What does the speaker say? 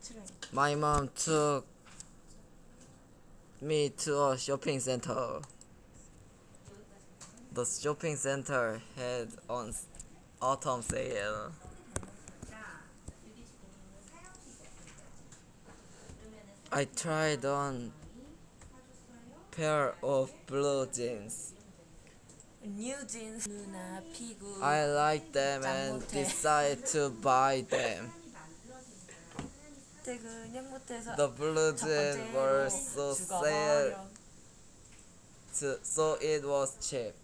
My mom took me to a shopping center. The shopping center had on autumn sale. I tried on pair of blue jeans. New jeans 누나 피구 I liked them and decided to buy them. 그때 그냥 못해서 The blue 첫 jeans 번째로 were so sale, so it was cheap.